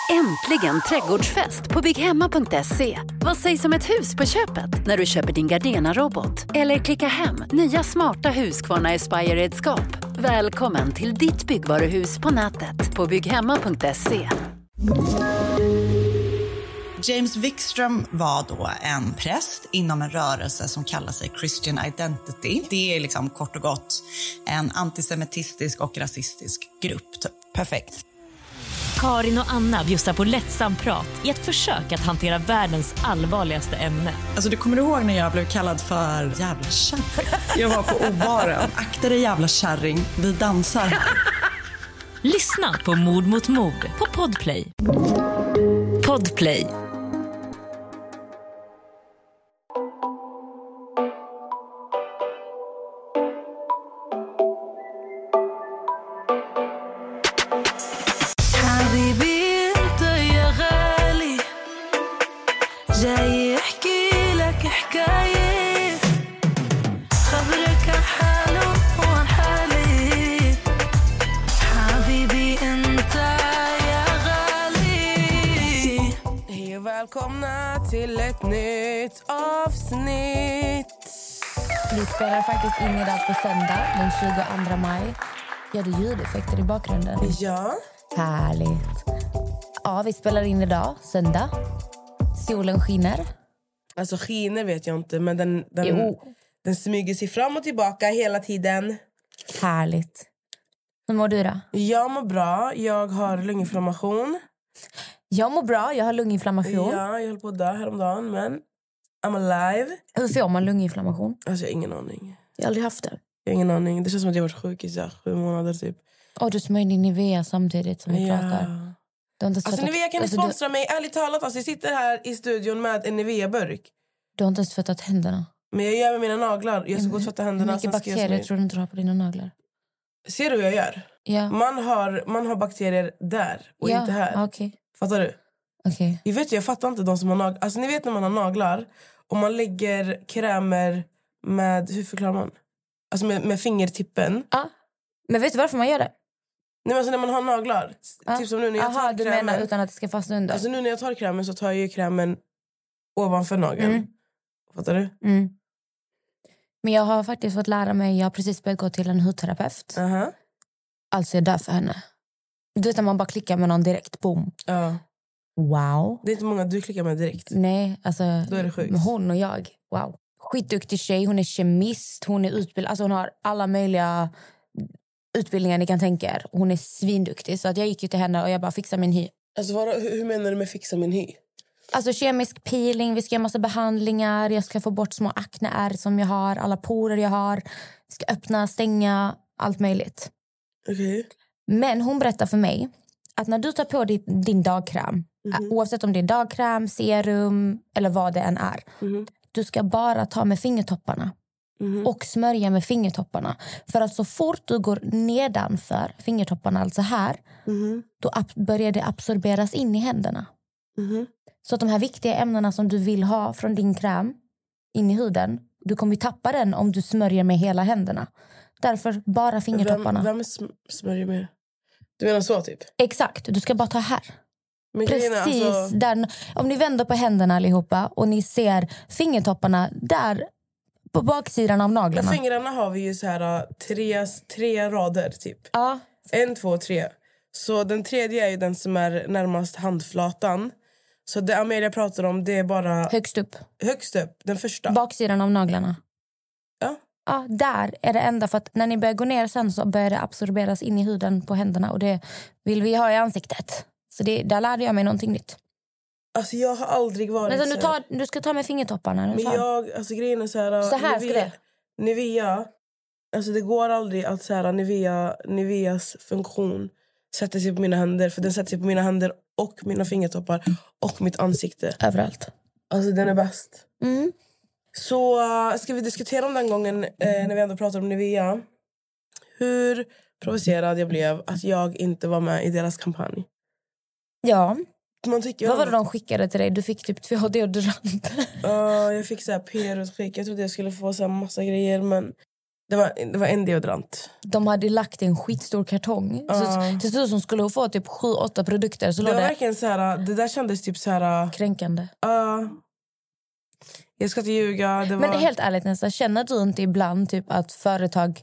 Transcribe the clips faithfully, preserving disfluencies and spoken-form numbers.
Äntligen trädgårdsfest på bygghemma punkt se. Vad sägs om ett hus på köpet när du köper din Gardena-robot? Eller klicka hem nya smarta Husqvarna Aspire-redskap. Välkommen till ditt byggvaruhus på nätet på bygghemma punkt se. James Wikström var då en präst inom en rörelse som kallar sig Christian Identity. Det är liksom kort och gott en antisemitistisk och rasistisk grupp. Perfekt. Karin och Anna bjussar på lättsam prat i ett försök att hantera världens allvarligaste ämne. Alltså du kommer ihåg när jag blev kallad för jävla kärring? Jag var på obaren. Akta dig jävla kärring, vi dansar. Lyssna på Mord mot mord på Podplay. Podplay. Välkomna till ett nytt avsnitt. Vi spelar faktiskt in idag på söndag den tjugoandra maj. Gör det ljudeffekter i bakgrunden? Ja. Härligt. Ja, vi spelar in idag, söndag. Solen skiner. Alltså skiner vet jag inte, men den, den, den smyger sig fram och tillbaka hela tiden. Härligt. Hur mår du då? Jag mår bra. Jag har lunginflammation. Jag mår bra, jag har lunginflammation. Ja, jag höll på att dö häromdagen, men I'm alive. Hur får man lunginflammation? Alltså jag har ingen aning. Jag har aldrig haft det. Jag har ingen aning. Det känns som att jag har varit sjuk i så här, sju månader typ. Och du smörjer din Nivea samtidigt som vi ja. pratar. Du har inte alltså tvättat... Nivea kan alltså, sponsra du... mig, ärligt talat. Alltså, jag sitter här i studion med en Nivea-burk. Du har inte ens tvättat händerna. Men jag gör med mina naglar. Jag ska gå och tvätta händerna. Hur mycket bakterier tror du inte du har på dina naglar? Ser du hur jag gör? Ja. Man har, man har bakterier där och ja. inte här. Okay. Fattar du? Okay. Jag vet, jag fattar inte de som har naglar. Alltså ni vet när man har naglar och man lägger krämer med, hur förklarar man? Alltså med, med fingertippen. Ja. Men vet du varför man gör det? Nej men alltså när man har naglar. Ja. Typ som nu när jag Aha, tar du krämen. menar utan att det ska fastna under? Alltså nu när jag tar krämen så tar jag ju krämen ovanför nageln. Mm. Fattar du? Mm. Men jag har faktiskt fått lära mig, jag har precis börjat gå till en hudterapeut. Uh-huh. Alltså jag dör för henne. Du vet när man bara klickar med någon direkt, boom. Ja. Uh. Wow. Det är inte många du klickar med direkt. Nej, alltså då är det sjukt. Hon och jag, wow. Skitduktig tjej, hon är kemist, hon är utbildad, alltså hon har alla möjliga utbildningar ni kan tänka er. Hon är svinduktig, så att jag gick ju till henne och jag bara fixade min hy. Alltså vad, hur menar du med fixa min hy? Alltså kemisk peeling, vi ska göra massa behandlingar, jag ska få bort små akneär som jag har, alla porer jag har, jag ska öppna, stänga, allt möjligt. Okej. Okay. Men hon berättar för mig att när du tar på din, din dagkräm, mm-hmm. oavsett om det är dagkräm, serum eller vad det än är, mm-hmm. du ska bara ta med fingertopparna mm-hmm. och smörja med fingertopparna. För att så fort du går nedanför fingertopparna, alltså här, mm-hmm. då ab- börjar det absorberas in i händerna. Mm-hmm. Så att de här viktiga ämnena som du vill ha från din kräm in i huden, du kommer ju tappa den om du smörjer med hela händerna. Därför bara fingertopparna. Vem, vem sm- smörjer med? Du menar så typ? Exakt, du ska bara ta här. Men precis alltså... där. Om ni vänder på händerna allihopa och ni ser fingertopparna där på baksidan av naglarna. Men fingrarna har vi ju så här tre, tre rader typ. Ja. En, två, tre. Så den tredje är ju den som är närmast handflatan. Så det Amelia pratar om, det är bara... Högst upp. Högst upp, den första. Baksidan av naglarna. Ja. Ja, där är det enda. För att när ni börjar gå ner sen så börjar det absorberas in i huden på händerna. Och det vill vi ha i ansiktet. Så det, där lärde jag mig någonting nytt. Alltså jag har aldrig varit men så så du, tar, du ska ta med fingertopparna. Men jag, alltså grejen är så här... Så här ska det. Nivea, alltså det går aldrig att så här, Nivea, Niveas funktion sätter sig på mina händer. För den sätter sig på mina händer och mina fingertoppar och mitt ansikte. Överallt. Alltså den är bäst. Mm. Så uh, ska vi diskutera om den gången eh, när vi ändå pratar om Nivea. Hur provocerad jag blev att jag inte var med i deras kampanj. Ja. Man tycker vad var det de skickade till dig? Du fick typ två deodoranter. Ja, uh, jag fick så här P R-utskick. Jag trodde jag skulle få så här massa grejer, men Det var, det var en deodorant. De hade lagt i en skitstor kartong. Uh. Så till slut som skulle få typ sju åtta produkter. Så det var det... verkligen så här, det där kändes typ så här... Kränkande. Uh, jag ska inte ljuga. Det var... Men helt ärligt nästan, känner du inte ibland typ att företag...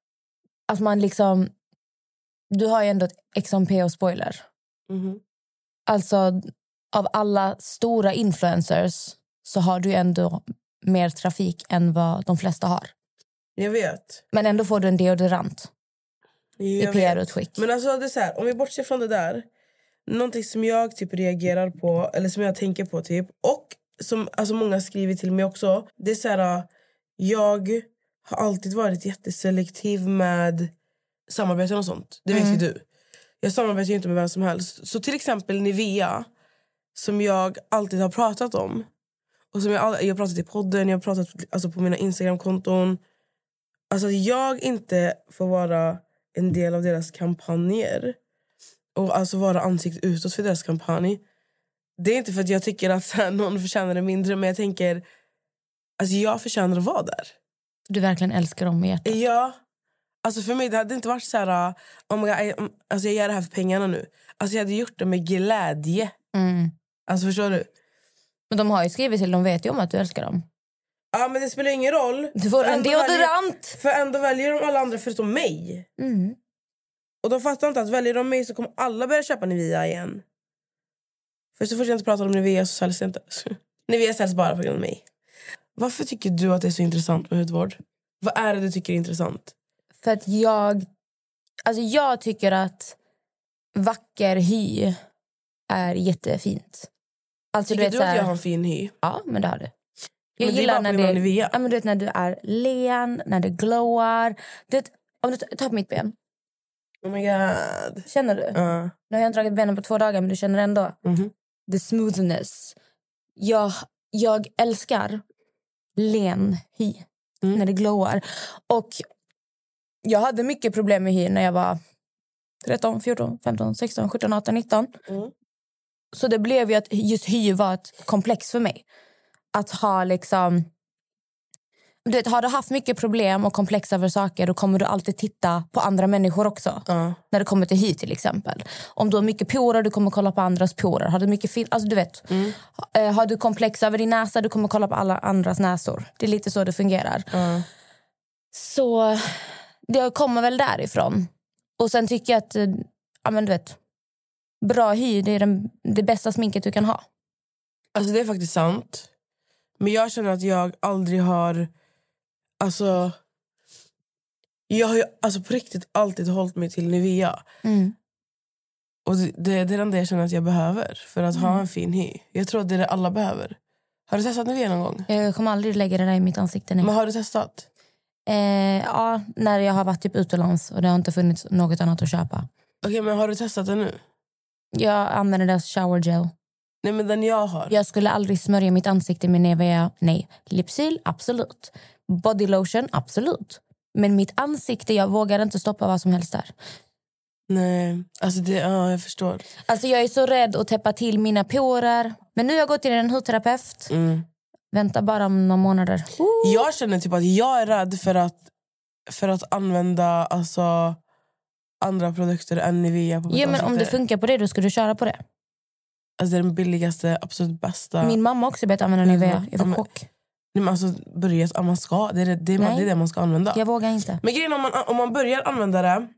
Att man liksom... Du har ju ändå ett X M P och spoiler. Mm-hmm. Alltså, av alla stora influencers så har du ändå mer trafik än vad de flesta har. Jag vet. Men ändå får du en deodorant jag i P R-utskick. Men alltså det är så här, om vi bortser från det där. Någonting som jag typ reagerar på, eller som jag tänker på typ. Och som alltså, många skriver till mig också. Det är så här, jag har alltid varit jätteselektiv med samarbeten och sånt. Det vet mm. ju du. Jag samarbetar ju inte med vem som helst. Så till exempel Nivea, som jag alltid har pratat om. Och som jag, jag har pratat i podden, jag har pratat alltså, på mina Instagram-konton. Alltså jag inte får vara en del av deras kampanjer. Och alltså vara ansikt utåt för deras kampanj. Det är inte för att jag tycker att här, någon förtjänar det mindre. Men jag tänker, alltså jag förtjänar att vara där. Du verkligen älskar dem med hjärtat. Ja. Alltså för mig det hade inte varit så här, oh my God, alltså jag gör det här för pengarna nu. Alltså jag hade gjort det med glädje. Mm. Alltså förstår du? Men de har ju skrivit till, de vet ju om att du älskar dem. Ja, men det spelar ingen roll. Du får en deodorant. Väljer, för ändå väljer de alla andra förutom mig. Mm. Och de fattar inte att väljer de mig så kommer alla börja köpa Nivea igen. För så fort jag inte pratar om Nivea så säljs det inte. Nivea säljs bara på grund av mig. Varför tycker du att det är så intressant med hudvård? Vad är det du tycker är intressant? För att jag... Alltså jag tycker att vacker hy är jättefint. Alltså, tycker du, vet, du så här, att jag har en fin hy? Ja, men det har du. Jag men gillar det är när, det, ja, men du vet, när du är len, när det glowar. Du vet, om du tar på mitt ben. Oh my God. Känner du? Uh. Nu har jag inte dragit benen på två dagar, men du känner ändå. Mm-hmm. The smoothness. Jag, jag älskar len hy. Mm. När det glowar. Och jag hade mycket problem med hy när jag var tretton, fjorton, femton, sexton, sjutton, arton, nitton. Mm. Så det blev ju att just hy var ett komplex för mig. Att ha liksom... Du vet, har du haft mycket problem och komplex över saker, då kommer du alltid titta på andra människor också. Uh. När det kommer till hy till exempel. Om du har mycket porer, du kommer kolla på andras porer. Har du mycket fil- alltså du vet. Mm. Uh, har du komplex över din näsa, du kommer kolla på alla andras näsor. Det är lite så det fungerar. Uh. Så det kommer väl därifrån. Och sen tycker jag att, ja men du vet, bra hy, det är den, det bästa sminket du kan ha. Alltså det är faktiskt sant. Men jag känner att jag aldrig har... Alltså... Jag har ju alltså på riktigt alltid hållit mig till Nivea. Mm. Och det, det är det enda jag känner att jag behöver. För att mm. ha en fin hy. Jag tror att det är det alla behöver. Har du testat Nivea någon gång? Jag kommer aldrig lägga det där i mitt ansikte. Nej. Men har du testat? Eh, ja, när jag har varit typ utomlands. Och det har inte funnits något annat att köpa. Okej, okay, men har du testat det nu? Jag använder deras shower gel. Nej, men den jag har. Jag skulle aldrig smörja mitt ansikte med Nivea. Nej. Lipsil, absolut. Body lotion, absolut. Men mitt ansikte, jag vågar inte stoppa vad som helst där. Nej, alltså det, ja, jag förstår. Alltså jag är så rädd att täppa till mina porer. Men nu har jag gått till en hudterapeut. Mm. Vänta bara om några månader. Uh. Jag känner typ att jag är rädd för att, för att använda alltså, andra produkter än Nivea på mitt ja, men ansikte. om det funkar på det, då ska du köra på det. Alltså det är den billigaste, absolut bästa. Min mamma också börjat använda Nivea. Jag var chock. Nej, men alltså börjat, man ska, det, är det, det, är, det är det man ska använda. Jag vågar inte. Men grejen om man, om man börjar använda det,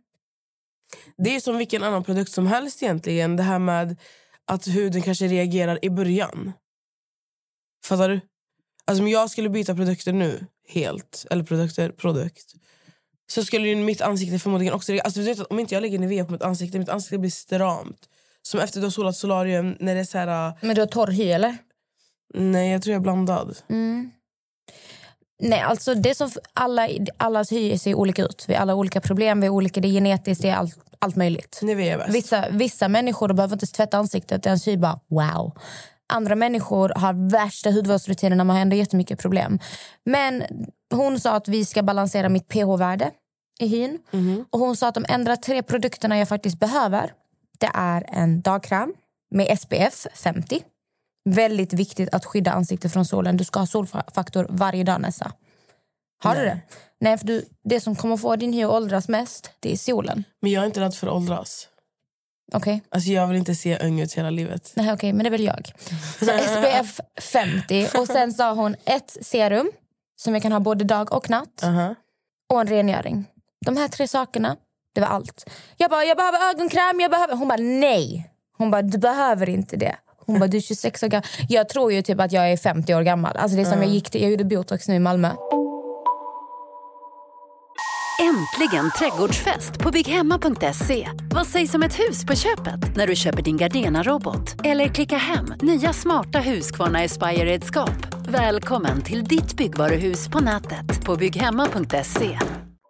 det är som vilken annan produkt som helst egentligen. Det här med att huden kanske reagerar i början. Fattar du? Alltså om jag skulle byta produkter nu helt, eller produkter, produkt, så skulle ju mitt ansikte förmodligen också reagera. Alltså du vet att om inte jag lägger Nivea på mitt ansikte, mitt ansikte blir stramt. Som efter du har solat solarium när det är så här... Men du har torr hy eller? Nej, jag tror jag är blandad. Mm. Nej, alltså det som alla, allas hy ser olika ut. Vi har alla olika problem, vi har olika, det är genetiskt, det är allt, allt möjligt. Nivea är bäst. Vissa, vissa människor behöver inte tvätta ansiktet, ens hy bara wow. Andra människor har värsta hudvårdsrutiner när man har ändå jättemycket problem. Men hon sa att vi ska balansera mitt pH-värde i hyn. Mm-hmm. Och hon sa att de ändrar tre produkterna jag faktiskt behöver. Det är en dagkräm med S P F femtio. Väldigt viktigt att skydda ansiktet från solen. Du ska ha solfaktor varje dag nästa. Har Nej. du det? Nej, för du, det som kommer få din hy att åldras mest, det är solen. Men jag är inte rädd för att åldras. Okej. Okay. Alltså jag vill inte se ung ut hela livet. Nej, okej, okay, men det vill jag. Så S P F femtio. Och sen sa hon ett serum som jag kan ha både dag och natt. Uh-huh. Och en rengöring. De här tre sakerna, det var allt. Jag bara, jag behöver ögonkräm, jag behöver... Hon bara, nej. Hon bara, du behöver inte det. Hon bara, du är tjugosex år gammal. Jag tror ju typ att jag är femtio år gammal. Alltså det är som uh. jag gick till, jag gjorde botox nu i Malmö. Äntligen trädgårdsfest på bygghemma punkt se. Vad sägs om ett hus på köpet när du köper din Gardena-robot? Eller klicka hem nya smarta Husqvarna Aspire-redskap. Välkommen till ditt byggvaruhus på nätet på bygghemma punkt se.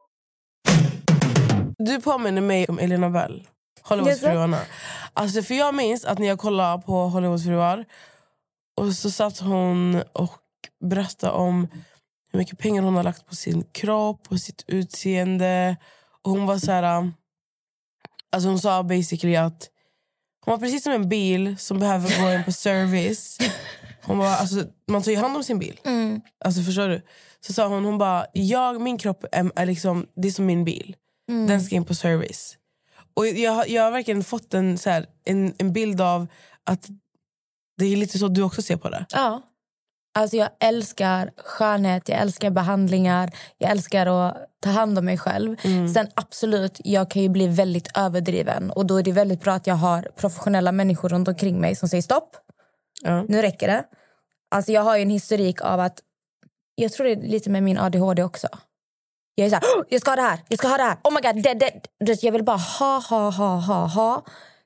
Du påminner mig om Elena Bell, Hollywoodfruarna. Alltså för jag minns att när jag kollade på Hollywoodfruar och så satt hon och berättade om hur mycket pengar hon har lagt på sin kropp, på sitt utseende. Och hon var så här... Alltså hon sa basically att hon var precis som en bil som behöver gå in på service. Hon var, alltså, man tar ju hand om sin bil. Mm. Alltså förstår du? Så sa hon, hon bara, jag, min kropp är, är liksom, det är som min bil. Mm. Den ska in på service. Och jag, jag har verkligen fått en, så här, en, en bild av att det är lite så du också ser på det. Ja. Alltså jag älskar skönhet, jag älskar behandlingar, jag älskar att ta hand om mig själv. Mm. Sen absolut, jag kan ju bli väldigt överdriven. Och då är det väldigt bra att jag har professionella människor runt omkring mig som säger stopp. Ja. Nu räcker det. Alltså jag har ju en historik av att, jag tror det är lite med min A D H D också. Jag är så här, jag ska ha det här, jag ska ha det här. Oh my god, det, det. Jag vill bara ha, ha, ha, ha, ha.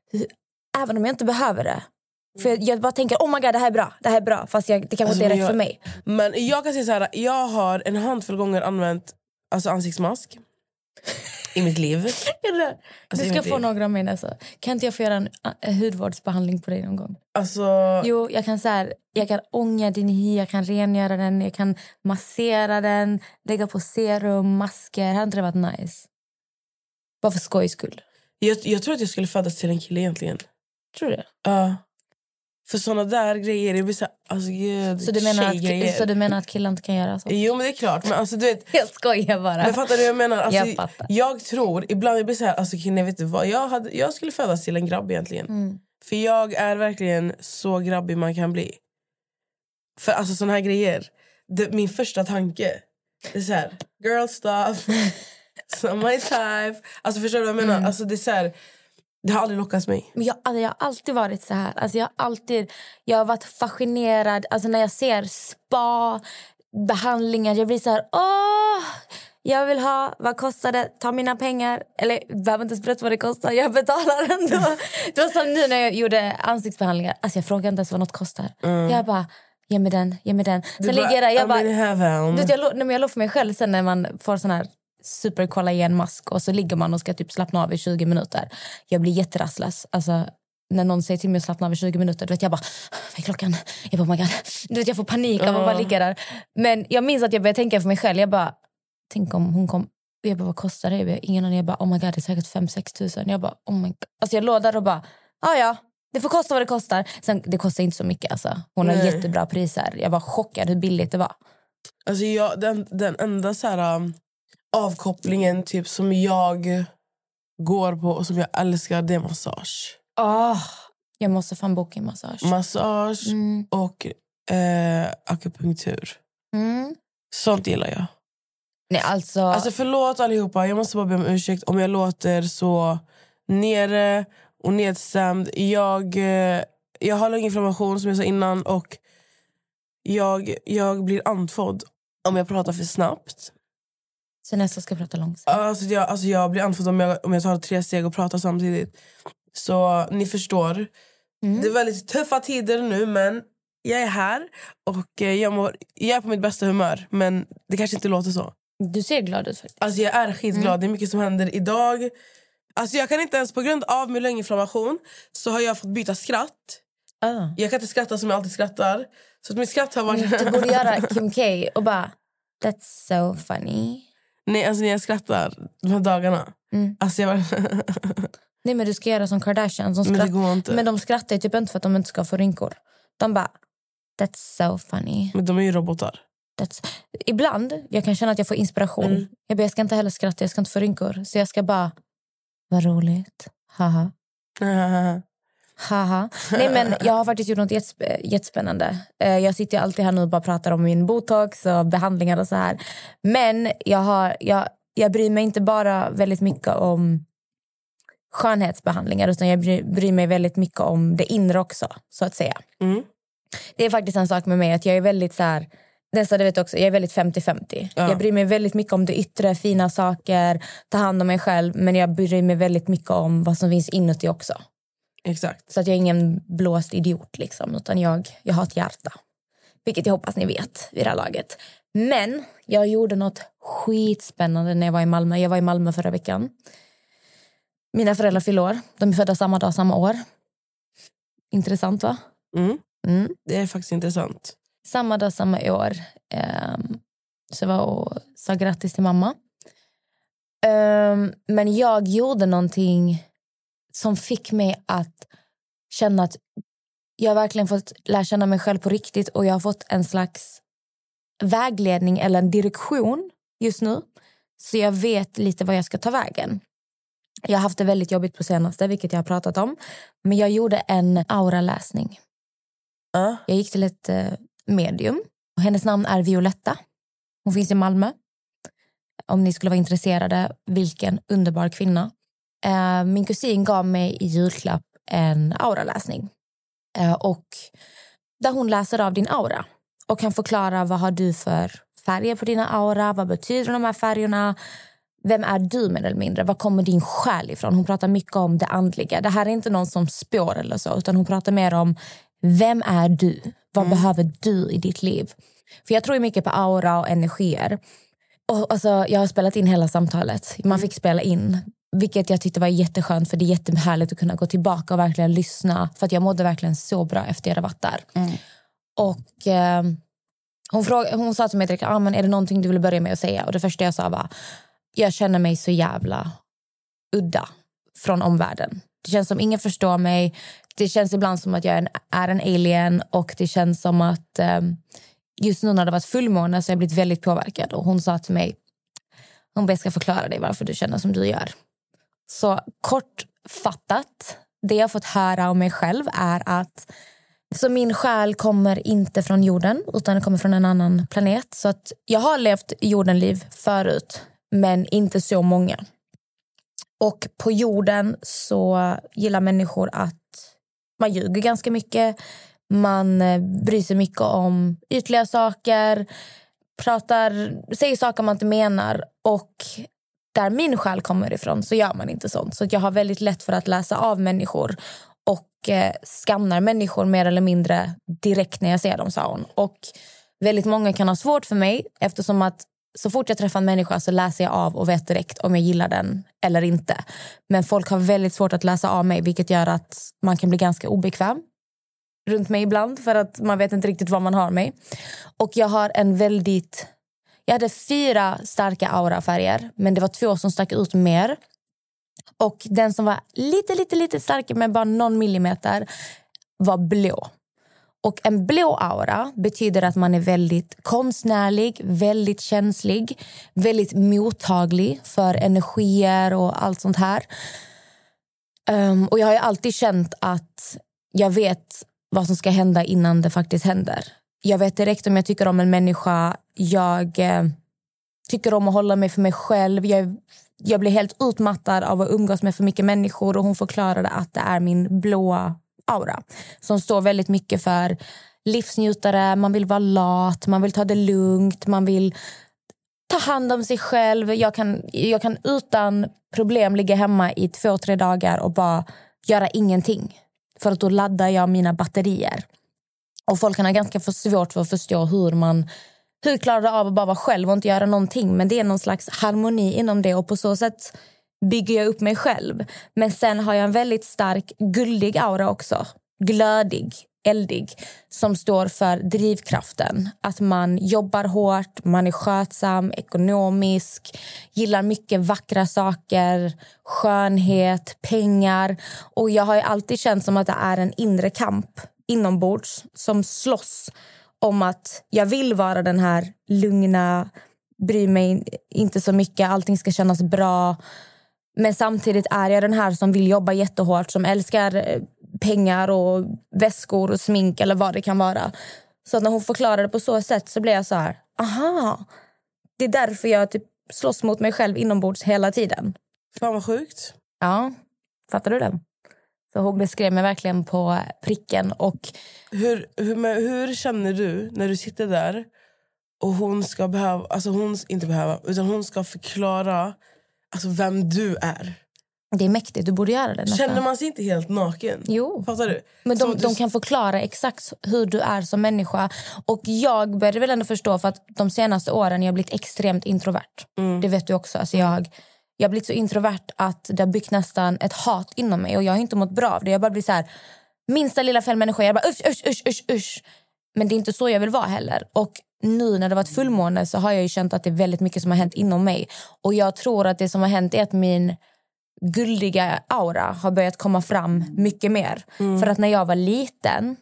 Även om jag inte behöver det. För jag bara tänker, oh my god, det här är bra, det här är bra. Fast jag, det kanske alltså, inte är rätt jag, för mig. Men jag kan säga så här, jag har en handfull gånger använt alltså ansiktsmask i mitt liv. Alltså, du ska få liv. Några av mig alltså. Kan inte jag få göra en uh, hudvårdsbehandling på dig någon gång? Alltså... Jo, jag kan så här, jag kan ånga din hy, jag kan rengöra den, jag kan massera den, lägga på serum, masker. Har inte det varit nice? Bara för skojs skull. Jag, jag tror att jag skulle födas till en kille egentligen. Tror du det? Ja. Uh. För såna där grejer, det blir så alltså gud, så du menar att så du menar att killar inte kan göra så? Jo, men det är klart, men alltså du vet, jag skojar bara. Men fattar du jag menar alltså, jag, jag tror ibland det blir så här alltså killar, vet du vad? Jag hade jag skulle födas till en grabb egentligen. Mm. För jag är verkligen så grabbig man kan bli. För alltså såna här grejer, det, min första tanke det är så här girl stuff. So my type. Alltså förstår du vad jag menar? Mm. Alltså det är så här, det har aldrig lockat mig. Men jag, alltså, jag har alltid varit så här. Alltså, jag, har alltid, jag har varit fascinerad. Alltså, när jag ser spa, behandlingar. Jag blir så här, åh, jag vill ha, vad kostar det? Ta mina pengar. Eller, jag behöver inte berätta vad det kostar. Jag betalar ändå. Det var som nu när jag gjorde ansiktsbehandlingar. Alltså, jag frågade inte ens vad något kostar. Mm. Jag bara, ge mig den, ge mig den. Sen ligger jag där, jag bara, du vet, jag, jag, jag låg för mig själv sen när man får sån här superkollagenmask och så ligger man och ska typ slappna av i tjugo minuter. Jag blir jätterastlös. Alltså när någon säger till mig att slappna av i tjugo minuter, då vet jag bara, vad är klockan? Jag bara, oh my god. Du vet, jag får panik av att bara ligga där. Men jag minns att jag började tänka för mig själv. Jag bara, tänk om hon kom. Jag bara, vad kostar det? Jag bara, ingen annan. Jag bara, oh my god, det är säkert fem sex tusen. Jag bara, oh my god. Alltså jag låg där och bara, ja ja. Det får kosta vad det kostar. Sen, det kostar inte så mycket alltså. Hon har Nej. jättebra priser. Jag var chockad hur billigt det var. Alltså jag, den, den enda så här... Um... avkopplingen typ som jag går på och som jag älskar, det är massage. Oh, jag måste fan boka en massage. Massage mm. och eh, akupunktur. Mm. Sånt gillar jag. Nej, alltså... alltså förlåt allihopa, jag måste bara be om ursäkt om jag låter så nere och nedstämd. Jag, eh, jag har lunginflammation som jag sa innan och jag, jag blir andfådd om jag pratar för snabbt. Så nästa ska prata långsamt. Alltså jag, alltså jag blir andfådd om jag, om jag tar tre steg och pratar samtidigt. Så ni förstår. Mm. Det är väldigt tuffa tider nu, men jag är här. Och jag, mår, jag är på mitt bästa humör. Men det kanske inte låter så. Du ser glad ut faktiskt. Alltså jag är skitglad. Mm. Det är mycket som händer idag. Alltså jag kan inte ens, på grund av min lunginflammation, så har jag fått byta skratt. Ah. Jag kan inte skratta som jag alltid skrattar. Så att mitt skratt har varit... Du borde göra Kim K och bara, that's so funny. Nej, alltså när jag skrattar de här dagarna. Mm. Alltså jag bara... Nej, men du ska göra som Kardashian. Som skratt... Men det går inte. Men de skrattar typ inte för att de inte ska få rynkor. De bara, that's so funny. Men de är ju robotar. That's... Ibland, jag kan känna att jag får inspiration. Mm. Jag, bara, jag ska inte heller skratta, jag ska inte få rynkor. Så jag ska bara, vad roligt. Haha. Haha. Nej, men jag har faktiskt gjort något jättesp- jättespännande. Jag sitter alltid här nu och bara pratar om min botox och behandlingar och så här. Men jag, har, jag, jag bryr mig inte bara väldigt mycket om skönhetsbehandlingar, utan jag bryr, bryr mig väldigt mycket om det inre också, så att säga. Mm. Det är faktiskt en sak med mig att jag är väldigt så här, nästan du vet också, jag är väldigt femtio femtio. Ja. Jag bryr mig väldigt mycket om det yttre, fina saker, ta hand om mig själv, men jag bryr mig väldigt mycket om vad som finns inuti också. Exakt. Så att jag är ingen blåst idiot liksom, utan jag, jag har ett hjärta. Vilket jag hoppas ni vet vid det här laget. Men jag gjorde något skitspännande när jag var i Malmö. Jag var i Malmö förra veckan. Mina föräldrar fyller år. De är födda samma dag, samma år. Intressant, va? Mm. Mm. Det är faktiskt intressant. Samma dag, samma år. Um, så jag var och sa grattis till mamma. Um, men jag gjorde någonting som fick mig att känna att jag verkligen fått lära känna mig själv på riktigt. Och jag har fått en slags vägledning eller en direktion just nu. Så jag vet lite vad jag ska ta vägen. Jag har haft det väldigt jobbigt på senaste, vilket jag har pratat om. Men jag gjorde en auraläsning. Uh. Jag gick till ett uh, medium. Och hennes namn är Violetta. Hon finns i Malmö. Om ni skulle vara intresserade, vilken underbar kvinna. Uh, min kusin gav mig i julklapp en auraläsning. Uh, och där hon läser av din aura. Och kan förklara vad har du för färger på dina aura. Vad betyder de här färgerna? Vem är du med eller mindre? Var kommer din själ ifrån? Hon pratar mycket om det andliga. Det här är inte någon som spår eller så. Utan hon pratar mer om, vem är du? Vad mm. behöver du i ditt liv? För jag tror mycket på aura och energier. Och alltså, jag har spelat in hela samtalet. Man fick spela in. Vilket jag tyckte var jätteskönt. För det är jättehärligt att kunna gå tillbaka och verkligen lyssna. För att jag mådde verkligen så bra efter jag hade varit där. Mm. Och eh, hon, fråga, hon sa till mig direkt, ah, men är det någonting du vill börja med att säga? Och det första jag sa var, jag känner mig så jävla udda från omvärlden. Det känns som ingen förstår mig. Det känns ibland som att jag är en, är en alien. Och det känns som att eh, just nu när det varit fullmåne så har jag blivit väldigt påverkad. Och hon sa till mig, hon bara, ska förklara dig varför du känner som du gör. Så kortfattat, det jag fått höra om mig själv är att så min själ kommer inte från jorden utan kommer från en annan planet. Så att jag har levt jordenliv förut, men inte så många. Och på jorden så gillar människor att man ljuger ganska mycket. Man bryr sig mycket om ytliga saker, pratar, säger saker man inte menar. Och där min själ kommer ifrån så gör man inte sånt. Så jag har väldigt lätt för att läsa av människor och eh, skannar människor mer eller mindre direkt när jag ser dem, sa hon. Och väldigt många kan ha svårt för mig eftersom att så fort jag träffar en människa så läser jag av och vet direkt om jag gillar den eller inte. Men folk har väldigt svårt att läsa av mig, vilket gör att man kan bli ganska obekväm runt mig ibland för att man vet inte riktigt vad man har mig. Och jag har en väldigt... Jag hade fyra starka aurafärger, men det var två som stack ut mer. Och den som var lite, lite, lite starkare med bara någon millimeter var blå. Och en blå aura betyder att man är väldigt konstnärlig, väldigt känslig, väldigt mottaglig för energier och allt sånt här. Um, och jag har ju alltid känt att jag vet vad som ska hända innan det faktiskt händer. Jag vet direkt om jag tycker om en människa. Jag eh, tycker om att hålla mig för mig själv. Jag, jag blir helt utmattad av att umgås med för mycket människor. Och hon förklarade att det är min blåa aura. Som står väldigt mycket för livsnjutare. Man vill vara lat. Man vill ta det lugnt. Man vill ta hand om sig själv. Jag kan, jag kan utan problem ligga hemma i två, tre dagar och bara göra ingenting. För att då laddar jag mina batterier. Och folk kan ha ganska för svårt för att förstå hur man hur klarar det av att bara vara själv och inte göra någonting. Men det är någon slags harmoni inom det. Och på så sätt bygger jag upp mig själv. Men sen har jag en väldigt stark guldig aura också. Glödig, eldig. Som står för drivkraften. Att man jobbar hårt, man är skötsam, ekonomisk. Gillar mycket vackra saker, skönhet, pengar. Och jag har ju alltid känt som att det är en inre kamp inombords som slåss om att jag vill vara den här lugna, bry mig inte så mycket, allting ska kännas bra. Men samtidigt är jag den här som vill jobba jättehårt, som älskar pengar och väskor och smink eller vad det kan vara. Så när hon förklarade det på så sätt så blev jag så här, aha, det är därför jag typ slåss mot mig själv inombords hela tiden. Fan vad sjukt. Ja, fattar du det? Så hon beskrev mig verkligen på pricken. Och hur, hur, men hur känner du när du sitter där och hon ska behöva, alltså hon inte behöva, utan hon ska förklara alltså vem du är? Det är mäktigt, du borde göra det nästan. Känner man sig inte helt naken? Jo. Fattar du? Men de, du... de kan förklara exakt hur du är som människa. Och jag började väl ändå förstå, för att de senaste åren jag har blivit extremt introvert. Mm. Det vet du också. Alltså jag, jag har blivit så introvert att det har byggt nästan ett hat inom mig. Och jag har inte mått bra av det. Jag bara blir så här, minsta lilla fel människa. Jag bara usch, usch, usch, usch, usch. Men det är inte så jag vill vara heller. Och nu när det var ett fullmåne så har jag ju känt att det är väldigt mycket som har hänt inom mig. Och jag tror att det som har hänt är att min guldiga aura har börjat komma fram mycket mer. Mm. För att när jag var liten,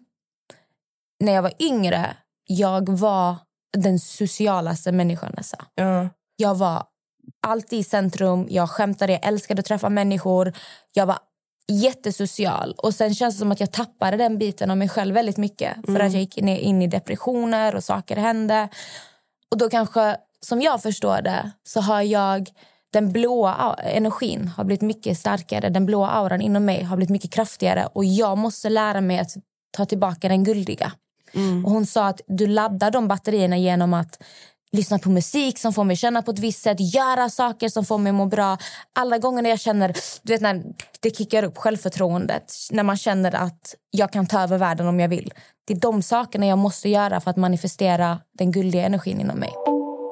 när jag var yngre, jag var den socialaste människan nästan. Mm. Jag var alltid i centrum, jag skämtade, jag älskade att träffa människor. Jag var jättesocial. Och sen känns det som att jag tappade den biten av mig själv väldigt mycket. Mm. För att jag gick in, in i depressioner och saker hände. Och då kanske, som jag förstår det, så har jag den blåa energin har blivit mycket starkare. Den blåa auran inom mig har blivit mycket kraftigare. Och jag måste lära mig att ta tillbaka den guldiga. Mm. Och hon sa att du laddar de batterierna genom att lyssna på musik som får mig känna på ett visst sätt. Göra saker som får mig må bra. Alla gånger när jag känner, du vet när det kickar upp självförtroendet. När man känner att jag kan ta över världen om jag vill. Det är de sakerna jag måste göra för att manifestera den guldiga energin inom mig.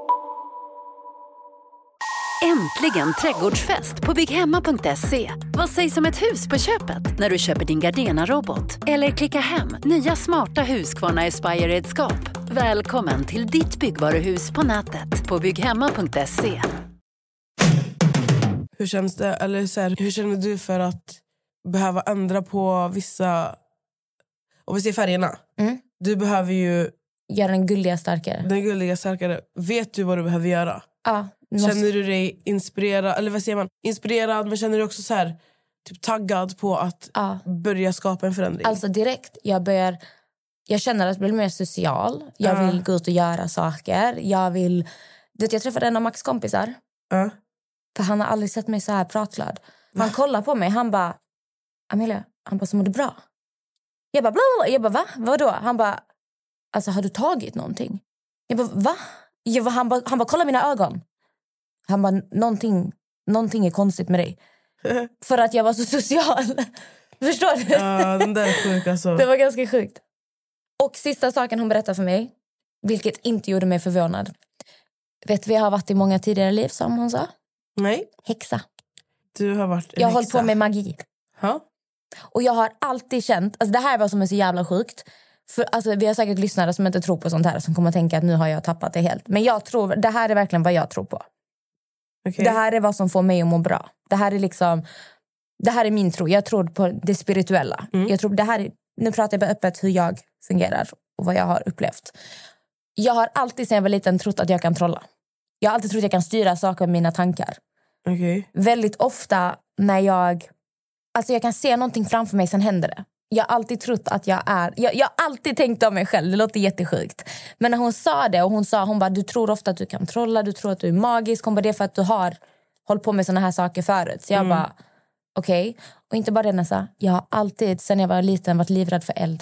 Äntligen trädgårdsfest på bygghemma punkt se. Vad sägs om ett hus på köpet när du köper din Gardena-robot? Eller klicka hem nya smarta Husqvarna Aspire-redskap. Välkommen till ditt byggvaruhus på nätet på bygghemma punkt se. Hur känns det, eller så här, hur känner du för att behöva ändra på vissa, om vi ser färgerna? Mm. Du behöver ju göra den guldiga starkare. Den guldiga starkare. Vet du vad du behöver göra? Ja. Måste... Känner du dig inspirerad, eller vad säger man? Inspirerad, men känner du också så här typ taggad på att ja. börja skapa en förändring? Alltså direkt, jag börjar jag känner att jag blir mer social. Jag ja. vill gå ut och göra saker. Jag vill, du vet, jag träffade en av Max kompisar. Ja. För han har aldrig sett mig så här pratglad. Han kollar på mig, han bara Amelia, han bara, så mår du bra? Jag bara, bla, jag bara, va? Vadå? Han bara, alltså har du tagit någonting? Jag bara, va? Jag bara, han bara, han bara, kolla mina ögon. Han bara, någonting, någonting är konstigt med dig. För att jag var så social. Förstår du? Ja, den där är sjuk alltså. Det var ganska sjukt. Och sista saken hon berättade för mig, vilket inte gjorde mig förvånad. Vet vi har varit i många tidigare liv, som hon sa? Nej. Häxa. Du har varit en Jag har häxa. hållit på med magi. Ha? Och jag har alltid känt, alltså det här var som är så jävla sjukt. För alltså, vi har säkert lyssnare som inte tror på sånt här, som kommer att tänka att nu har jag tappat det helt. Men jag tror, det här är verkligen vad jag tror på. Okay. Det här är vad som får mig att må bra. Det här är liksom, det här är min tro. Jag tror på det spirituella. Mm. Jag tror det här är, nu pratar jag bara öppet hur jag fungerar och vad jag har upplevt. Jag har alltid sedan jag var liten trott att jag kan trolla. Jag har alltid trott att jag kan styra saker med mina tankar. Okay. Väldigt ofta när jag, alltså jag kan se någonting framför mig, sen händer det. Jag har alltid trott att jag är, jag, jag har alltid tänkt om mig själv, det låter jättesjukt. Men när hon sa det, och hon sa, hon bara, du tror ofta att du kan trolla, du tror att du är magisk. Hon bara, det är för att du har hållit på med såna här saker förut. Så jag mm. bara, okej. Okay. Och inte bara det, Nessa, jag har alltid, sen jag var liten, varit livrädd för eld.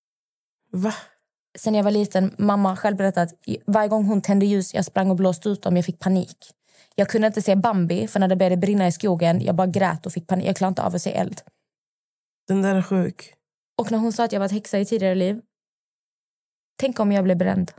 Va? Sen jag var liten, mamma själv berättade att varje gång hon tände ljus, jag sprang och blåste ut dem, jag fick panik. Jag kunde inte se Bambi, för när det började brinna i skogen, jag bara grät och fick panik. Jag klarade inte av att se eld. Den där är sjuk. Och när hon sa att jag var ett häxa i tidigare liv, tänk om jag blev bränd.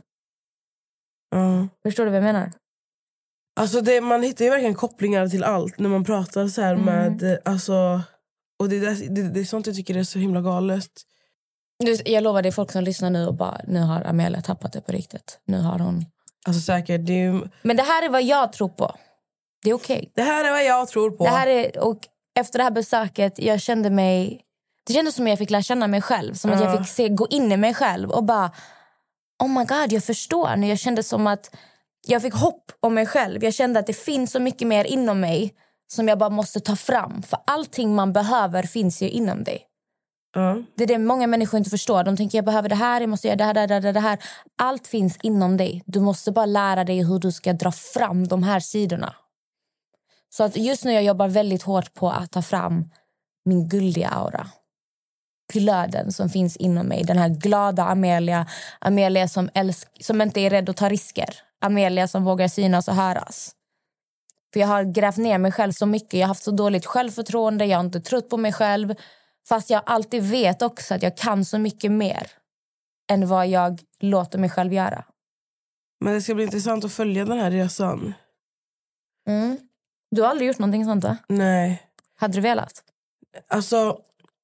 Mm. Förstår du vad jag menar? Alltså det, man hittar ju verkligen kopplingar till allt när man pratar så här mm. med, alltså, och det, det, det är sånt jag tycker är så himla galet. Jag lovar, det är folk som lyssnar nu och bara, nu har Amelia tappat det på riktigt. Nu har hon... Alltså säkert, det är ju... Men det här är vad jag tror på. Det är okej. Okay. Det här är vad jag tror på. Det här är, och efter det här besöket, jag kände mig... Det kändes som att jag fick lära känna mig själv. Som att jag fick se, gå in i mig själv och bara... oh my god, jag förstår nu. Jag kände som att jag fick hopp om mig själv. Jag kände att det finns så mycket mer inom mig som jag bara måste ta fram. För allting man behöver finns ju inom dig. Uh. Det är det många människor inte förstår. De tänker jag behöver det här, jag måste göra det här, det här, det här. Allt finns inom dig. Du måste bara lära dig hur du ska dra fram de här sidorna. Så att just nu jag jobbar väldigt hårt på att ta fram min guldiga aura. Glöden som finns inom mig. Den här glada Amelia. Amelia som, älsk- som inte är rädd att ta risker. Amelia som vågar synas och höras. För jag har grävt ner mig själv så mycket. Jag har haft så dåligt självförtroende. Jag har inte trott på mig själv. Fast jag alltid vet också att jag kan så mycket mer än vad jag låter mig själv göra. Men det ska bli intressant att följa den här resan. Mm. Du har aldrig gjort någonting sånt, va? Nej. Hade du velat? Alltså,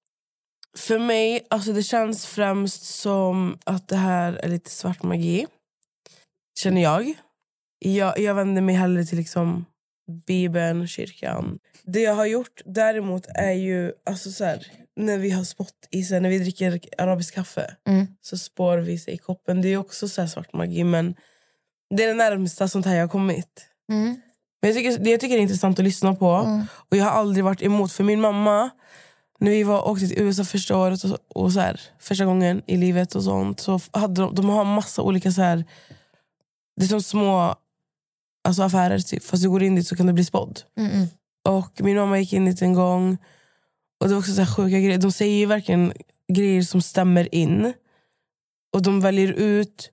för mig, alltså det känns främst som att det här är lite svart magi. Känner jag. Jag, jag vänder mig hellre till liksom Bibeln, kyrkan. Det jag har gjort däremot är ju alltså så här, när vi har spott i sig, när vi dricker arabisk kaffe mm. så spår vi sig i koppen. Det är också så här svart magi, men det är det närmsta sånt här jag har kommit. Mm. Men jag tycker, det jag tycker är intressant att lyssna på. Mm. Och jag har aldrig varit emot. För min mamma, när vi var, åkte till U S A första året och, och så här, första gången i livet och sånt, så hade de, de har massa olika så här, det är som små alltså affärer typ. Fast du går in dit så kan du bli spådd. Mm. Och min mamma gick in dit en gång. Och det var också så här sjuka grejer. De säger ju verkligen grejer som stämmer in. Och de väljer ut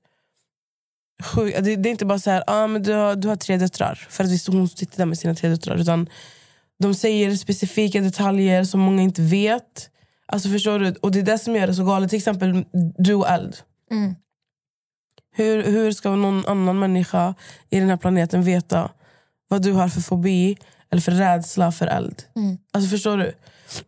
sjuk, det, det är inte bara så här, ah, men du, har, du har tre döttrar. För att hon sitter där med sina tre döttrar. Utan de säger specifika detaljer som många inte vet. Alltså förstår du? Och det är det som gör det så galet. Till exempel du och eld. Mm. Hur, hur ska någon annan människa i den här planeten veta vad du har för fobi eller för rädsla för eld? Mm. Alltså förstår du?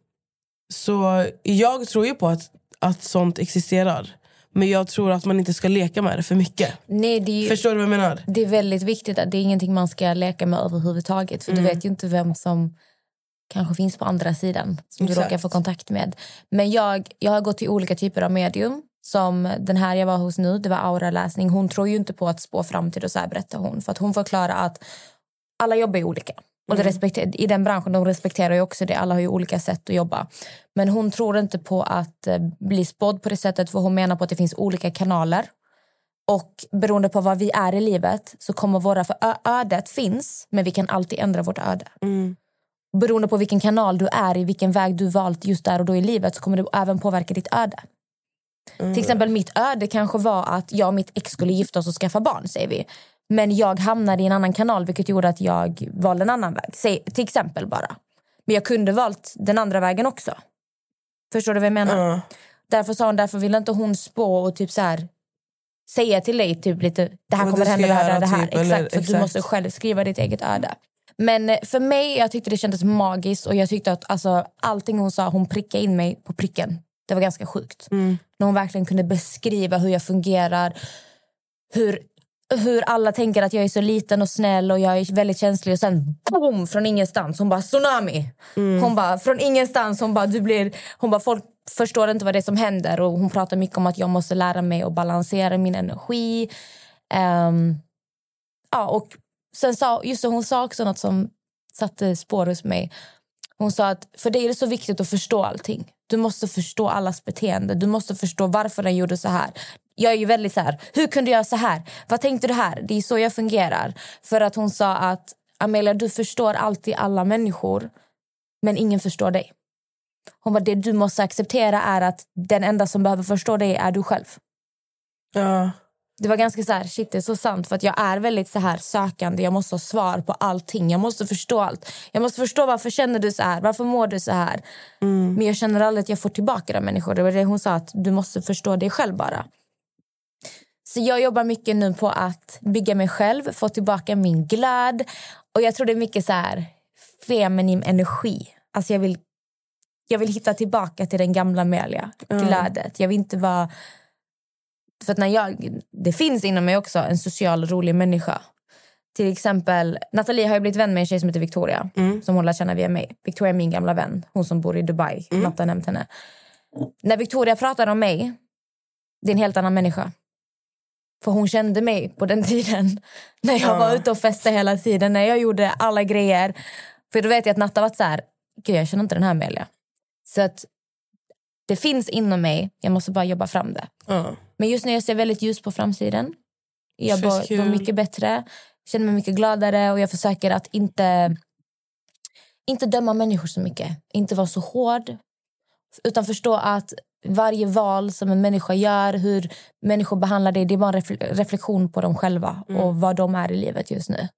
Så jag tror ju på att, att sånt existerar. Men jag tror att man inte ska leka med det för mycket. Nej, det är ju, förstår du vad jag menar? Det är väldigt viktigt att det är ingenting man ska leka med överhuvudtaget. För mm. du vet ju inte vem som kanske finns på andra sidan som Exakt. Du råkar få kontakt med. Men jag, jag har gått till olika typer av medium. Som den här jag var hos nu, det var auraläsning. Hon tror ju inte på att spå framtid och så här berättar hon. För att hon förklarar att alla jobbar är olika. Och det respekter- i den branschen, de respekterar ju också det. Alla har ju olika sätt att jobba. Men hon tror inte på att eh, bli spådd på det sättet. För hon menar på att det finns olika kanaler. Och beroende på vad vi är i livet så kommer våra... För ö- ödet finns, men vi kan alltid ändra vårt öde. Mm. Beroende på vilken kanal du är i, vilken väg du valt just där och då i livet, så kommer det även påverka ditt öde. Mm. Till exempel mitt öde kanske var att jag och mitt ex skulle gifta oss och skaffa barn, säger vi. Men jag hamnade i en annan kanal, vilket gjorde att jag valde en annan väg. Säg, till exempel bara. Men jag kunde valt den andra vägen också. Förstår du vad jag menar? Mm. Därför sa hon, därför ville inte hon spå och typ så här säga till dig typ lite, det här kommer hända, det här, det här. Typ, exakt, eller, för exakt. Du måste själv skriva ditt eget öde. Men för mig, jag tyckte det kändes magiskt. Och jag tyckte att alltså, allting hon sa, hon prickade in mig på pricken. Det var ganska sjukt. Mm. När hon verkligen kunde beskriva hur jag fungerar. Hur, hur alla tänker att jag är så liten och snäll. Och jag är väldigt känslig. Och sen, boom, från ingenstans. Hon bara, tsunami. Mm. Hon bara, från ingenstans. Hon bara, du blir... Hon bara, folk förstår inte vad det är som händer. Och hon pratar mycket om att jag måste lära mig att balansera min energi. Um, ja, och sen sa, just så, hon sa också något som satte spår hos mig. Hon sa att för dig är det så viktigt att förstå allting. Du måste förstå allas beteende. Du måste förstå varför den gjorde så här. Jag är ju väldigt så här, hur kunde jag så här? Vad tänkte du här? Det är så jag fungerar. För att hon sa att Amelia, du förstår alltid alla människor. Men ingen förstår dig. Hon bara, det du måste acceptera är att den enda som behöver förstå dig är du själv. Ja. Det var ganska så här, shit, det är så sant. För att jag är väldigt så här sökande. Jag måste ha svar på allting. Jag måste förstå allt. Jag måste förstå varför känner du så här. Varför mår du så här? Mm. Men jag känner aldrig att jag får tillbaka de människor. Det var det hon sa, att du måste förstå dig själv bara. Så jag jobbar mycket nu på att bygga mig själv. Få tillbaka min glöd. Och jag tror det är mycket så här feminin energi. Alltså jag vill, jag vill hitta tillbaka till den gamla Amelia. Glödet. Mm. Jag vill inte vara... För att när jag, det finns inom mig också en social, rolig människa. Till exempel, Nathalie har ju blivit vän med en tjej som heter Victoria. Mm. Som hon lär känna via mig. Victoria är min gamla vän. Hon som bor i Dubai. Mm. Natta har nämnt henne. När Victoria pratar om mig, det är en helt annan människa. För hon kände mig på den tiden. När jag Ja. var ute och festade hela tiden. När jag gjorde alla grejer. För då vet jag att Natta var så här. Gud, jag känner inte den här Amelia. Så att det finns inom mig. Jag måste bara jobba fram det. Ja. Men just nu jag ser väldigt ljus på framtiden. Jag Fett mår kul. mår mycket bättre. Känner mig mycket gladare. Och jag försöker att inte, inte döma människor så mycket. Inte vara så hård. Utan förstå att varje val som en människa gör, hur människor behandlar det, det är bara en refle- reflektion på dem själva. Mm. Och vad de är i livet just nu.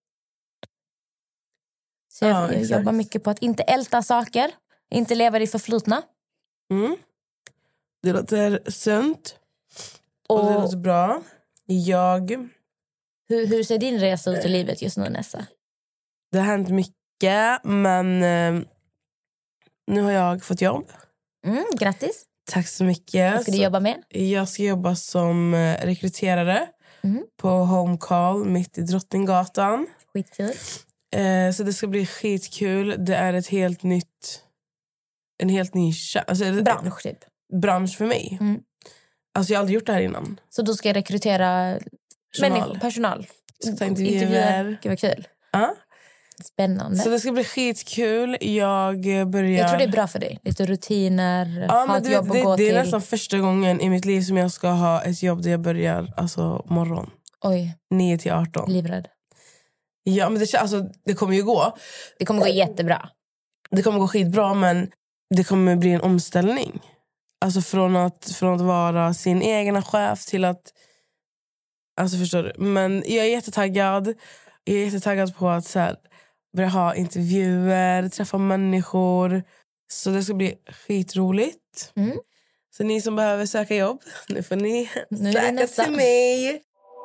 Så jag, Ja, jag exakt. jobbar mycket på att inte älta saker. Inte leva i det förflutna. Mm. Det låter sunt. Och, Och det låter bra. Jag... hur, hur ser din resa ut i livet just nu, Nessa? Det har hänt mycket, men eh, nu har jag fått jobb. Mm, grattis. Tack så mycket. Vad ska du Så jobba med? jag ska jobba som eh, rekryterare Mm. på Home Call mitt i Drottninggatan. Skitkul. Eh, så det ska bli skitkul. Det är ett helt nytt... En helt ny tja- alltså, det- Bransch typ. bransch för mig. Mm. Alltså jag har aldrig gjort det här innan. Så du ska rekrytera Personal. människor, personal. Ska ta intervjuer. Gud vad kul. Ja. Spännande. Så det ska bli skitkul. Jag börjar... Jag tror det är bra för dig. Lite rutiner, Ja, ha men ett det, jobb att det, gå det är till. nästan första gången i mitt liv som jag ska ha ett jobb där jag börjar alltså morgon. Oj, nio till arton. livrädd. Ja, men det, kän- alltså, det kommer ju gå. Det kommer gå jättebra. Det kommer gå skitbra, men det kommer bli en omställning. Alltså från att, från att vara sin egna chef till att... Alltså förstår du? Men jag är jättetaggad. Jag är jättetaggad på att så här, börja ha intervjuer, träffa människor. Så det ska bli skitroligt. Mm. Så ni som behöver söka jobb, nu får ni Nu är det söka nästa. till mig.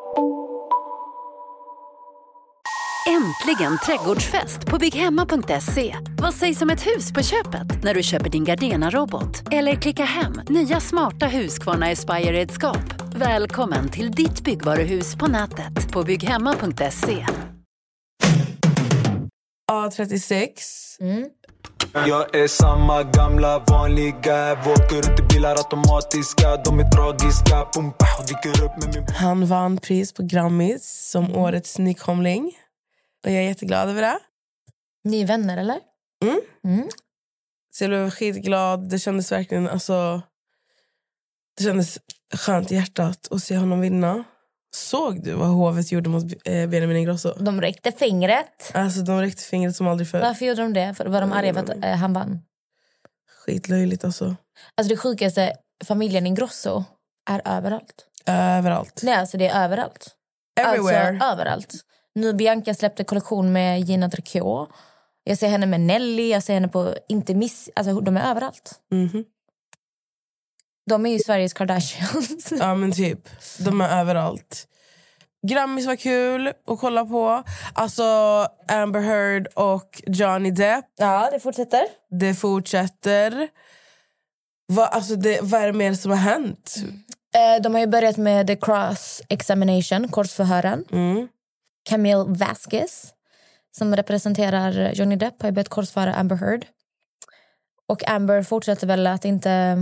Äntligen trädgårdsfest på bygghemma punkt se. Vad sägs om ett hus på köpet när du köper din Gardena-robot? Eller klicka hem nya smarta Husqvarna Aspire-redskap. Välkommen till ditt byggvaruhus på nätet på bygghemma punkt se. A trettiosex. Mm. Jag är samma gamla vanliga. Åker runt i bilar automatiska. De är tragiska. Pum, pah, dyker upp med min... Han vann pris på Grammys som årets nykomling. Och jag är jätteglad över det. Ni är vänner, eller? Mm. Mm. Så jag blev skitglad. Det kändes verkligen... Alltså, det kändes skönt i hjärtat att se honom vinna. Såg du vad hovet gjorde mot eh, Benjamin Ingrosso? De räckte fingret. Alltså de räckte fingret som aldrig förr. Varför gjorde de det? För var de arga för att eh, han vann? Skitlöjligt alltså. Alltså det sjukaste, familjen Ingrosso är överallt. Överallt. Nej, alltså det är överallt. Everywhere. Alltså överallt. Nu Bianca släppte kollektion med Gina Tricot. Jag ser henne med Nelly, jag ser henne på Inte Miss. Alltså de är överallt. Mhm. De är ju Sveriges Kardashians. Ja men typ. De är överallt. Grammys var kul att kolla på. Alltså Amber Heard och Johnny Depp. Ja, det fortsätter. Det fortsätter. Va, alltså det, vad är det mer som har hänt? Eh, de har ju börjat med the cross examination, korsförhören. Mm. Camille Vasquez, som representerar Johnny Depp, har ju börjat korsföra Amber Heard. Och Amber fortsätter väl att inte...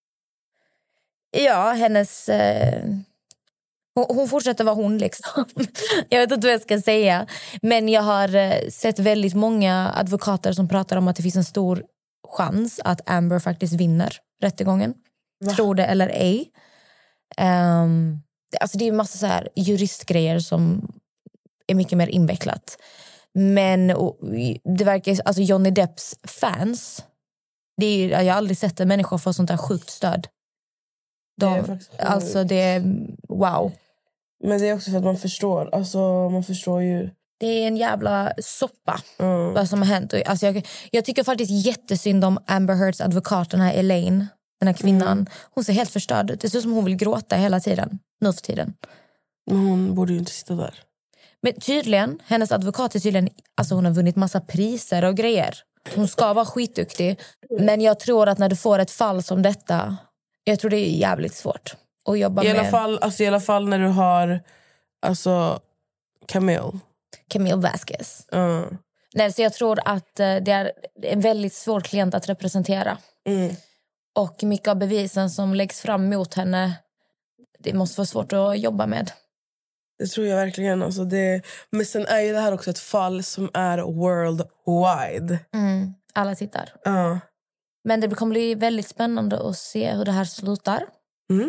Ja, hennes... Eh... Hon, hon fortsätter vara hon liksom. Jag vet inte vad jag ska säga. Men jag har eh, sett väldigt många advokater som pratar om att det finns en stor chans att Amber faktiskt vinner rättegången. Va? Tror det eller ej. Um, det, alltså det är en massa så här juristgrejer som är mycket mer invecklat. Men och, det verkar, alltså Johnny Depps fans, det är, jag har aldrig sett en människa få sånt där sjukt stöd. De, Det är faktiskt alltså det är wow. Men det är också för att man förstår. Alltså man förstår ju. Det är en jävla soppa Mm. vad som har hänt. Alltså jag, jag tycker faktiskt jättesynd om Amber Heards advokat, den här Elaine, den här kvinnan. Mm. Hon ser helt förstörd ut. Det ser ut som hon vill gråta hela tiden, nu för tiden. Men hon borde ju inte sitta där. Men tydligen, hennes advokat är tydligen, alltså hon har vunnit massa priser och grejer. Hon ska vara skitduktig. Men jag tror att när du får ett fall som detta, jag tror det är jävligt svårt att jobba I med. alla fall, alltså, i alla fall när du har alltså Camille. Camille Vasquez. Mm. Nej, så jag tror att eh, det är en väldigt svår klient att representera. Mm. Och mycket av bevisen som läggs fram mot henne, det måste vara svårt att jobba med. Det tror jag verkligen. Alltså det, men sen är ju det här också ett fall som är worldwide. Mm, alla tittar. Uh. Men det kommer bli väldigt spännande att se hur det här slutar. Mm.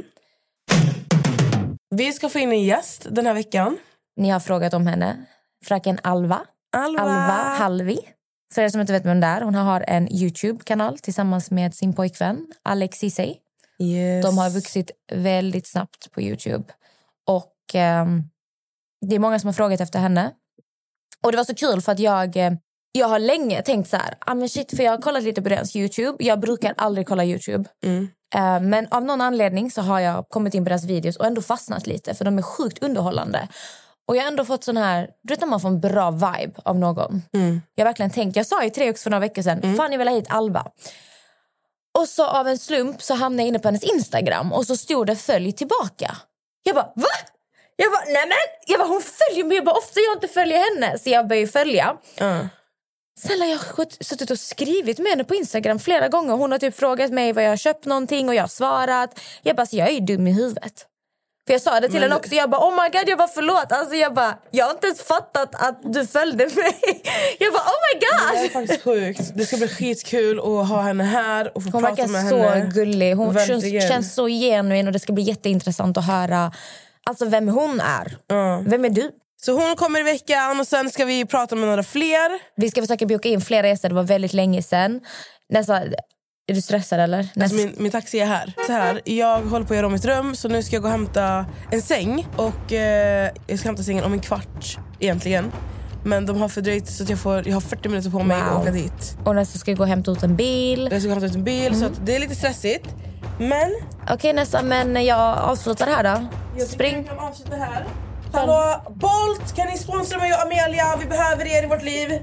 Vi ska få in en gäst den här veckan. Ni har frågat om henne. Fröken Alva. Alva. Alva Halvi. För er som inte vet vem det är. Hon har en YouTube-kanal tillsammans med sin pojkvän Alex Ceesay. Yes. De har vuxit väldigt snabbt på YouTube. Och eh, det är många som har frågat efter henne. Och det var så kul för att jag... Eh, jag har länge tänkt så här. Ah, men shit, för jag har kollat lite på deras YouTube. Jag brukar aldrig kolla YouTube. Mm. Eh, men av någon anledning så har jag kommit in på deras videos och ändå fastnat lite. För de är sjukt underhållande. Och jag har ändå fått sån här... Du vet när man får en bra vibe av någon. Mm. Jag har verkligen tänkt... Jag sa ju tre också för några veckor sedan. Mm. Fan, jag vill ha hit Alva. Och så av en slump så hamnade jag inne på hennes Instagram. Och så stod det följ tillbaka. Jag bara, va? Jag bara, nej men. Jag bara, hon följer mig. Jag bara, ofta jag inte följer henne. Så jag började följa. Mm. Sen har jag suttit och skrivit med henne på Instagram flera gånger. Hon har typ frågat mig vad jag har köpt någonting. Och jag har svarat. Jag bara, så jag är ju dum i huvudet. För jag sa det till men... henne också. Jag bara, oh my god, jag bara förlåt. Alltså jag bara, jag har inte ens fattat att du följde mig. Jag bara, oh my god. Det är faktiskt sjukt. Det ska bli skitkul att ha henne här och få hon prata med så henne. Hon gullig. Hon känns, känns så genuin och det ska bli jätteintressant att höra alltså vem hon är. Mm. Vem är du? Så hon kommer i veckan och sen ska vi prata med några fler. Vi ska försöka boka in flera resor. Det var väldigt länge sedan. Nästa... Är du stressad eller? Alltså min, min taxi är här. Så här. Jag håller på att göra om mitt rum. Så nu ska jag gå och hämta en säng. Och eh, jag ska hämta sängen om en kvart egentligen. Men de har fördröjt så att jag, får, jag har fyrtio minuter på mig wow. att åka dit. Och nästa ska jag gå och hämta ut en bil. Jag ska hämta ut en bil mm. så att det är lite stressigt. Men... Okej okay, nästa, men jag avslutar här då. Jag Spring. Jag kan avsluta här. Hallå, Bolt, kan ni sponsra mig och Amelia? Vi behöver er i vårt liv.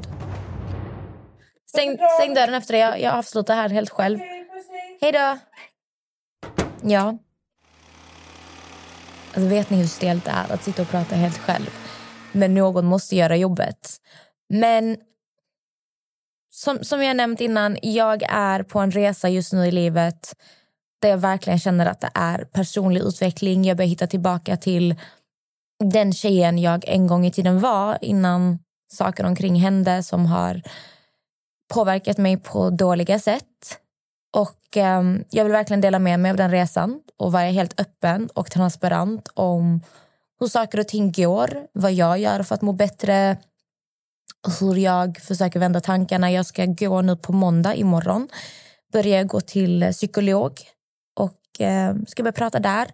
Stäng, stäng dörren efter det. Jag, jag avslutar här helt själv. Hej då. Ja. Alltså, vet ni hur stelt det är att sitta och prata helt själv? Men någon måste göra jobbet. Men som, som jag nämnt innan, jag är på en resa just nu i livet där jag verkligen känner att det är personlig utveckling. Jag börjar hitta tillbaka till den tjejen jag en gång i tiden var innan saker omkring hände som har påverkat mig på dåliga sätt. Och eh, jag vill verkligen dela med mig av den resan och vara helt öppen och transparent om hur saker och ting går, vad jag gör för att må bättre, hur jag försöker vända tankarna. Jag ska gå nu på måndag imorgon. Börja gå till psykolog och eh, ska börja prata där.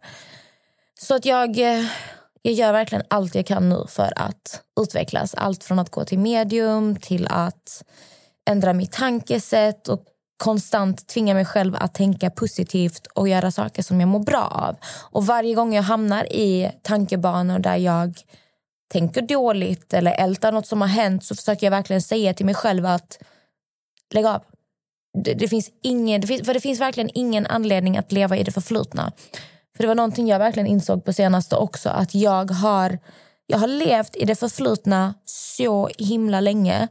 Så att jag, eh, jag gör verkligen allt jag kan nu för att utvecklas. Allt från att gå till medium till att ändra mitt tankesätt och konstant tvinga mig själv att tänka positivt och göra saker som jag mår bra av. Och varje gång jag hamnar i tankebanor där jag tänker dåligt eller ältar något som har hänt så försöker jag verkligen säga till mig själv att lägg av. Det, det finns ingen, det finns, för det finns verkligen ingen anledning att leva i det förflutna. För det var någonting jag verkligen insåg på senaste också, att jag har, jag har levt i det förflutna så himla länge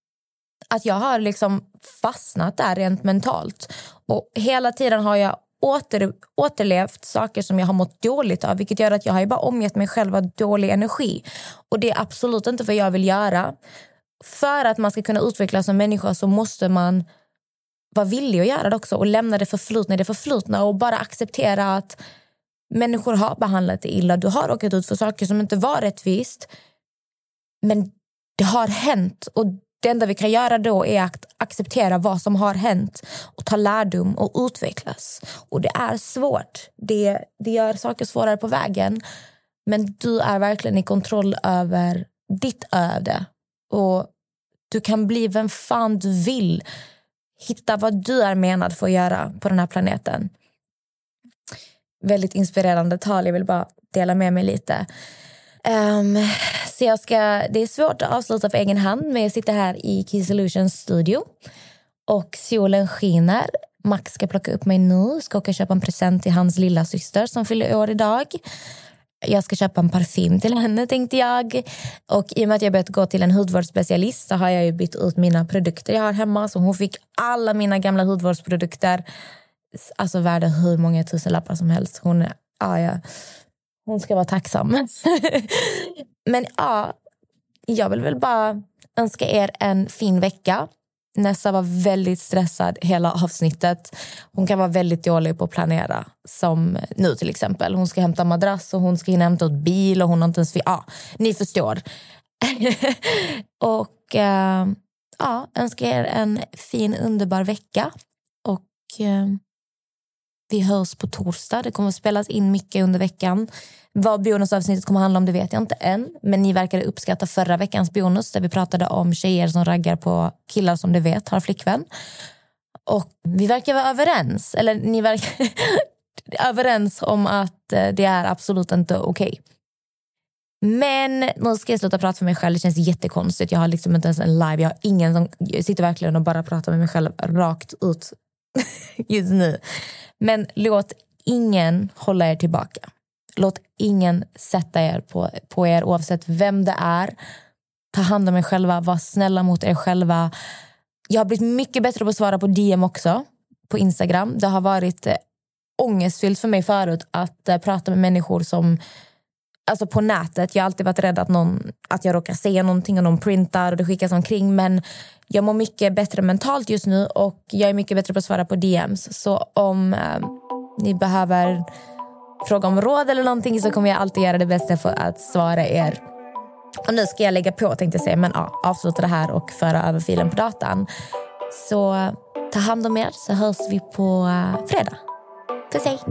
att jag har liksom fastnat där rent mentalt. Och hela tiden har jag åter, återlevt saker som jag har mått dåligt av. Vilket gör att jag har bara omgett mig själv av dålig energi. Och det är absolut inte vad jag vill göra. För att man ska kunna utvecklas som människa så måste man vara villig att göra det också. Och lämna det förflutna i det förflutna. Och bara acceptera att människor har behandlat dig illa. Du har råkat ut för saker som inte var rättvist. Men det har hänt. Och det enda vi kan göra då är att acceptera vad som har hänt och ta lärdom och utvecklas. Och det är svårt. Det, det gör saker svårare på vägen. Men du är verkligen i kontroll över ditt öde. Och du kan bli vem fan du vill. Hitta vad du är menad för att göra på den här planeten. Väldigt inspirerande tal. Jag vill bara dela med mig lite. Um, så jag ska, det är svårt att avsluta på egen hand, men jag sitter här i Key Solutions studio och solen skiner. Max ska plocka upp mig nu, ska åka köpa en present till hans lilla syster som fyller år idag. Jag ska köpa en parfym till henne, tänkte jag. Och i och med att jag börjat gå till en hudvårdsspecialist så har jag ju bytt ut mina produkter jag har hemma. Så hon fick alla mina gamla hudvårdsprodukter, alltså värda hur många tusen lappar som helst. Hon är, ja, ja. Hon ska vara tacksam. Men ja, jag vill väl bara önska er en fin vecka. Nessa var väldigt stressad hela avsnittet. Hon kan vara väldigt dålig på att planera. Som nu till exempel. Hon ska hämta madrass och hon ska hinna hämta ett bil. Och hon har inte ens... Ja, ni förstår. Och äh, ja, önskar er en fin, underbar vecka. Och äh, vi hörs på torsdag. Det kommer att spelas in mycket under veckan. Vad bonusavsnittet kommer att handla om, det vet jag inte än. Men ni verkade uppskatta förra veckans bonus där vi pratade om tjejer som raggar på killar som du vet har flickvän. Och vi verkar vara överens. Eller ni verkar överens om att det är absolut inte okej. Okay. Men nu ska jag sluta prata för mig själv. Det känns jättekonstigt. Jag har liksom inte ens en live. Jag har ingen som jag sitter verkligen och bara pratar med mig själv rakt ut just nu. Men låt ingen hålla er tillbaka. Låt ingen sätta er på, på er oavsett vem det är. Ta hand om er själva. Var snälla mot er själva. Jag har blivit mycket bättre på att svara på D M också. På Instagram. Det har varit eh, ångestfyllt för mig förut att eh, prata med människor som... Alltså på nätet. Jag har alltid varit rädd att, någon, att jag råkar säga någonting och någon printar och det skickas omkring. Men jag mår mycket bättre mentalt just nu och jag är mycket bättre på att svara på D Ms. Så om eh, ni behöver fråga om råd eller någonting så kommer jag alltid göra det bästa för att svara er. Och nu ska jag lägga på, tänkte jag säga. Men ja, avsluta det här och föra över filen på datan. Så ta hand om er så hörs vi på uh, fredag. Puss hej!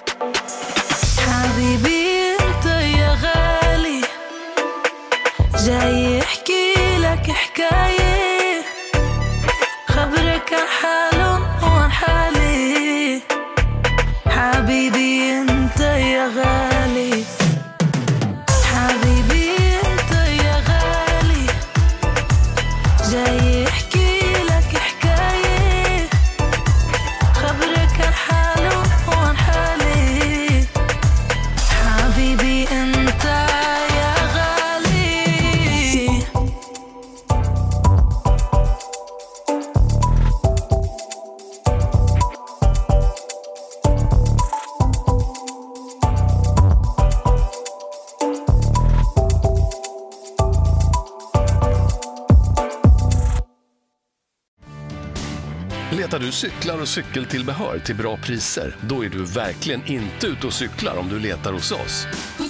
جاي يحكي لك حكاية خبرك عن حاله وعن حالي حبيبي انت يا غالي حبيبي انت يا غالي جاي يحكي لك حكاية خبرك عن حاله وعن حالي حبيبي انت Letar du cyklar och cykeltillbehör till bra priser? Då är du verkligen inte ute och cyklar om du letar hos oss.